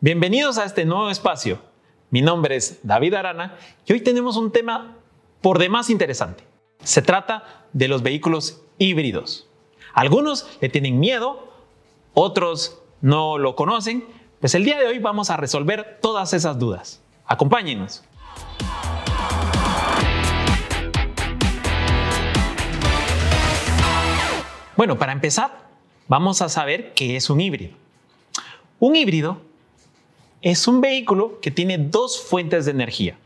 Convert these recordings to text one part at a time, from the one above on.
Bienvenidos a este nuevo espacio. Mi nombre es David Arana y hoy tenemos un tema por demás interesante. Se trata de los vehículos híbridos. Algunos le tienen miedo, otros no lo conocen. Pues el día de hoy vamos a resolver todas esas dudas. Acompáñenos. Bueno, para empezar, vamos a saber qué es un híbrido. Un híbrido es un vehículo que tiene dos fuentes de energía.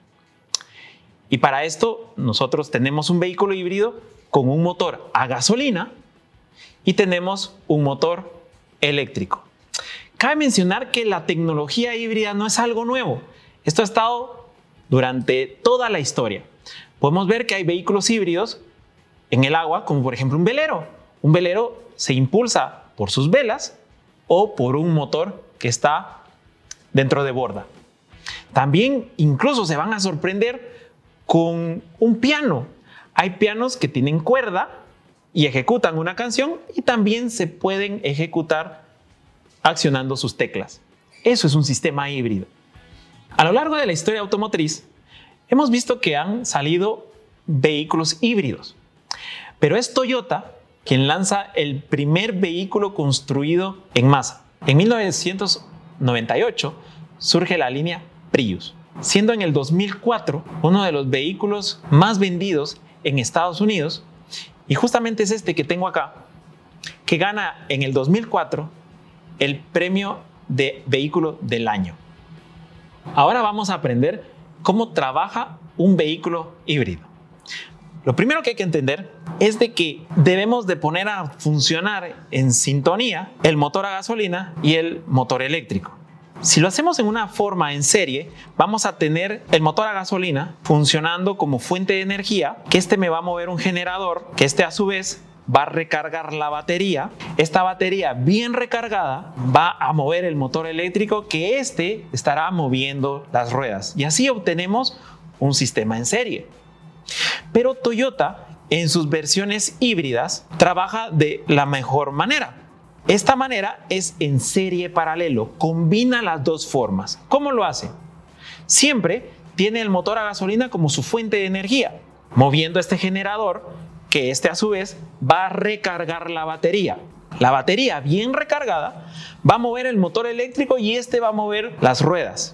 Y para esto nosotros tenemos un vehículo híbrido con un motor a gasolina y tenemos un motor eléctrico. Cabe mencionar que la tecnología híbrida no es algo nuevo. Esto ha estado durante toda la historia. Podemos ver que hay vehículos híbridos en el agua, como por ejemplo un velero. Un velero se impulsa por sus velas o por un motor que está dentro de borda. También incluso se van a sorprender con un piano. Hay pianos que tienen cuerda y ejecutan una canción y también se pueden ejecutar accionando sus teclas. Eso es un sistema híbrido. A lo largo de la historia automotriz hemos visto que han salido vehículos híbridos, pero es Toyota quien lanza el primer vehículo construido en masa. En 1998 surge la línea Prius, siendo en el 2004 uno de los vehículos más vendidos en Estados Unidos, y justamente es este que tengo acá, que gana en el 2004 el premio de vehículo del año. Ahora vamos a aprender cómo trabaja un vehículo híbrido. Lo primero que hay que entender es de que debemos de poner a funcionar en sintonía el motor a gasolina y el motor eléctrico. Si lo hacemos en una forma en serie, vamos a tener el motor a gasolina funcionando como fuente de energía, que este me va a mover un generador, que este a su vez va a recargar la batería. Esta batería bien recargada va a mover el motor eléctrico, que este estará moviendo las ruedas. Y así obtenemos un sistema en serie. Pero Toyota, en sus versiones híbridas, trabaja de la mejor manera. Esta manera es en serie paralelo, combina las dos formas. ¿Cómo lo hace? Siempre tiene el motor a gasolina como su fuente de energía, moviendo este generador, que este a su vez va a recargar la batería. La batería bien recargada va a mover el motor eléctrico y este va a mover las ruedas.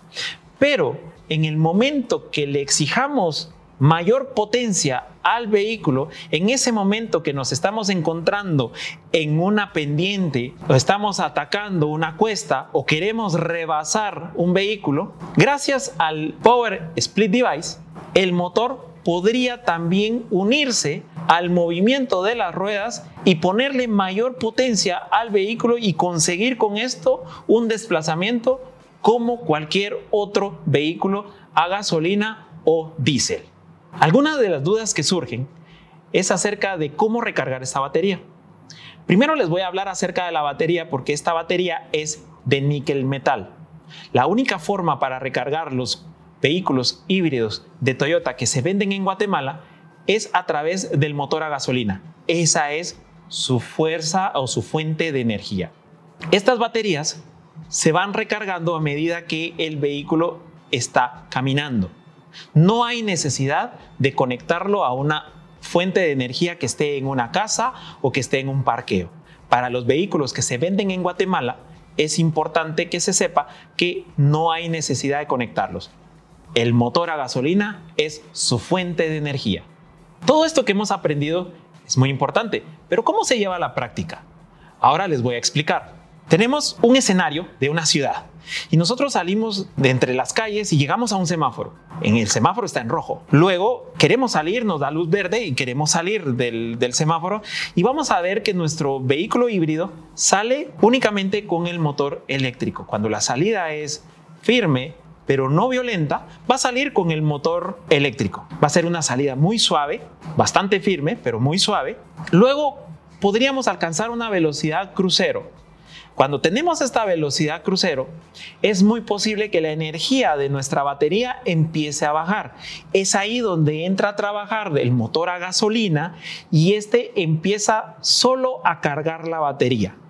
Pero en el momento que le exijamos mayor potencia al vehículo, en ese momento que nos estamos encontrando en una pendiente o estamos atacando una cuesta o queremos rebasar un vehículo, gracias al Power Split Device, el motor podría también unirse al movimiento de las ruedas y ponerle mayor potencia al vehículo y conseguir con esto un desplazamiento como cualquier otro vehículo a gasolina o diésel. Algunas de las dudas que surgen es acerca de cómo recargar esta batería. Primero les voy a hablar acerca de la batería porque esta batería es de níquel metal. La única forma para recargar los vehículos híbridos de Toyota que se venden en Guatemala es a través del motor a gasolina. Esa es su fuerza o su fuente de energía. Estas baterías se van recargando a medida que el vehículo está caminando. No hay necesidad de conectarlo a una fuente de energía que esté en una casa o que esté en un parqueo. Para los vehículos que se venden en Guatemala, es importante que se sepa que no hay necesidad de conectarlos. El motor a gasolina es su fuente de energía. Todo esto que hemos aprendido es muy importante, pero ¿cómo se lleva a la práctica? Ahora les voy a explicar. Tenemos un escenario de una ciudad y nosotros salimos de entre las calles y llegamos a un semáforo. En el semáforo está en rojo. Luego queremos salir, nos da luz verde y queremos salir del semáforo y vamos a ver que nuestro vehículo híbrido sale únicamente con el motor eléctrico. Cuando la salida es firme pero no violenta, va a salir con el motor eléctrico. Va a ser una salida muy suave, bastante firme pero muy suave. Luego podríamos alcanzar una velocidad crucero. Cuando tenemos esta velocidad crucero, es muy posible que la energía de nuestra batería empiece a bajar. Es ahí donde entra a trabajar el motor a gasolina y este empieza solo a cargar la batería.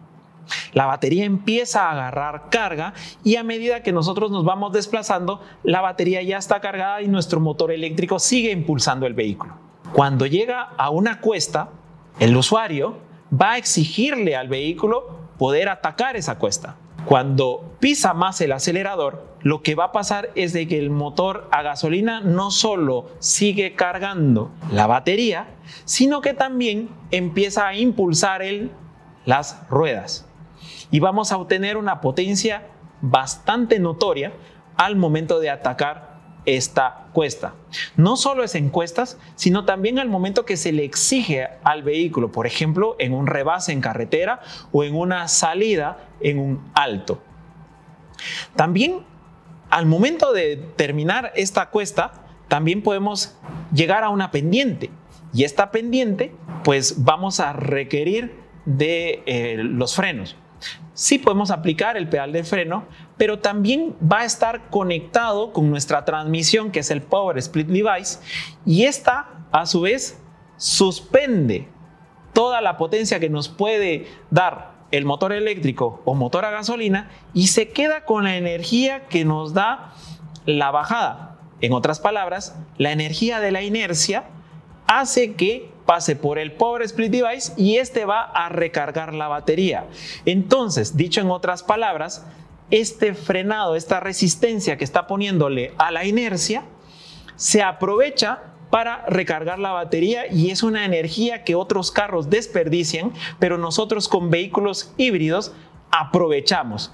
La batería empieza a agarrar carga y a medida que nosotros nos vamos desplazando, la batería ya está cargada y nuestro motor eléctrico sigue impulsando el vehículo. Cuando llega a una cuesta, el usuario va a exigirle al vehículo poder atacar esa cuesta. Cuando pisa más el acelerador, lo que va a pasar es de que el motor a gasolina no solo sigue cargando la batería, sino que también empieza a impulsar las ruedas. Y vamos a obtener una potencia bastante notoria al momento de atacar esta cuesta. No solo es en cuestas, sino también al momento que se le exige al vehículo, por ejemplo, en un rebase en carretera o en una salida en un alto. También al momento de terminar esta cuesta, también podemos llegar a una pendiente. Y esta pendiente, pues vamos a requerir de los frenos. Sí podemos aplicar el pedal de freno, pero también va a estar conectado con nuestra transmisión, que es el Power Split Device, y esta, a su vez, suspende toda la potencia que nos puede dar el motor eléctrico o motor a gasolina y se queda con la energía que nos da la bajada. En otras palabras, la energía de la inercia hace que pase por el Power Split Device y este va a recargar la batería. Entonces, dicho en otras palabras, este frenado, esta resistencia que está poniéndole a la inercia, se aprovecha para recargar la batería y es una energía que otros carros desperdician, pero nosotros con vehículos híbridos aprovechamos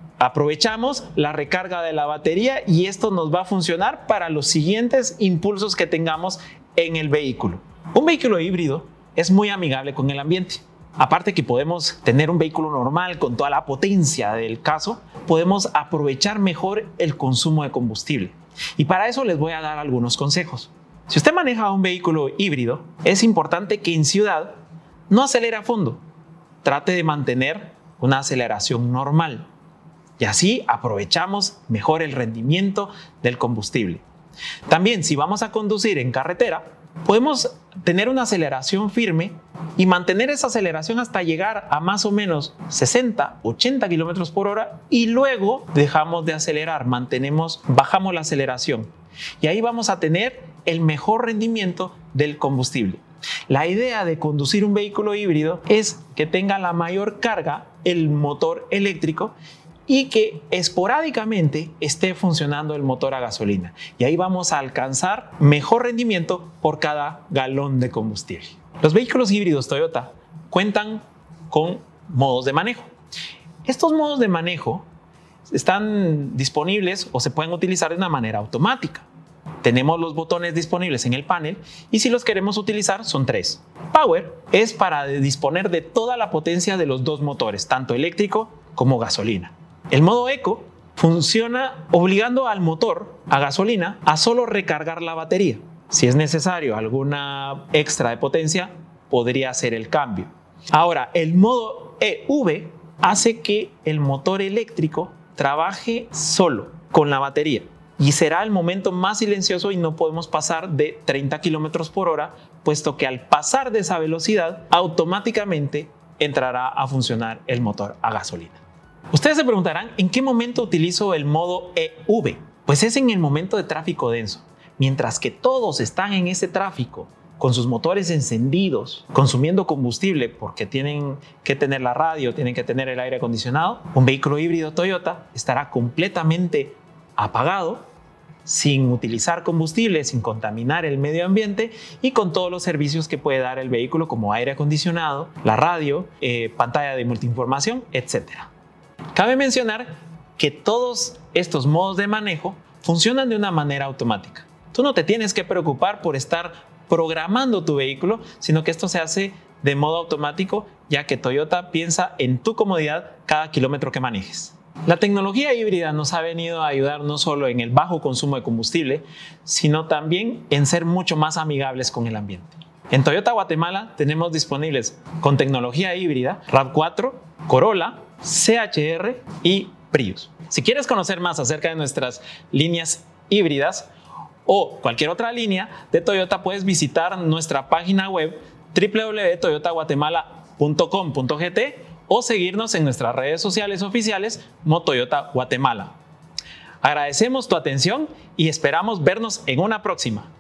la recarga de la batería y esto nos va a funcionar para los siguientes impulsos que tengamos en el vehículo. Un vehículo híbrido es muy amigable con el ambiente. Aparte que podemos tener un vehículo normal con toda la potencia del caso, podemos aprovechar mejor el consumo de combustible. Y para eso les voy a dar algunos consejos. Si usted maneja un vehículo híbrido, es importante que en ciudad no acelere a fondo. Trate de mantener una aceleración normal. Y así aprovechamos mejor el rendimiento del combustible. También, si vamos a conducir en carretera, podemos tener una aceleración firme y mantener esa aceleración hasta llegar a más o menos 60-80 kilómetros por hora y luego dejamos de acelerar, bajamos la aceleración y ahí vamos a tener el mejor rendimiento del combustible. La idea de conducir un vehículo híbrido es que tenga la mayor carga el motor eléctrico y que esporádicamente esté funcionando el motor a gasolina. Y ahí vamos a alcanzar mejor rendimiento por cada galón de combustible. Los vehículos híbridos Toyota cuentan con modos de manejo. Estos modos de manejo están disponibles o se pueden utilizar de una manera automática. Tenemos los botones disponibles en el panel y si los queremos utilizar son 3. Power es para disponer de toda la potencia de los dos motores, tanto eléctrico como gasolina. El modo Eco funciona obligando al motor a gasolina a solo recargar la batería. Si es necesario alguna extra de potencia, podría hacer el cambio. Ahora, el modo EV hace que el motor eléctrico trabaje solo con la batería y será el momento más silencioso y no podemos pasar de 30 kilómetros por hora, puesto que al pasar de esa velocidad, automáticamente entrará a funcionar el motor a gasolina. Ustedes se preguntarán, ¿en qué momento utilizo el modo EV? Pues es en el momento de tráfico denso. Mientras que todos están en ese tráfico, con sus motores encendidos, consumiendo combustible porque tienen que tener la radio, tienen que tener el aire acondicionado, un vehículo híbrido Toyota estará completamente apagado, sin utilizar combustible, sin contaminar el medio ambiente y con todos los servicios que puede dar el vehículo como aire acondicionado, la radio, pantalla de multiinformación, etc. Cabe mencionar que todos estos modos de manejo funcionan de una manera automática. Tú no te tienes que preocupar por estar programando tu vehículo, sino que esto se hace de modo automático, ya que Toyota piensa en tu comodidad cada kilómetro que manejes. La tecnología híbrida nos ha venido a ayudar no solo en el bajo consumo de combustible, sino también en ser mucho más amigables con el ambiente. En Toyota Guatemala tenemos disponibles con tecnología híbrida RAV4, Corolla, CHR y Prius. Si quieres conocer más acerca de nuestras líneas híbridas o cualquier otra línea de Toyota, puedes visitar nuestra página web www.toyotaguatemala.com.gt o seguirnos en nuestras redes sociales oficiales Motoyota Guatemala. Agradecemos tu atención y esperamos vernos en una próxima.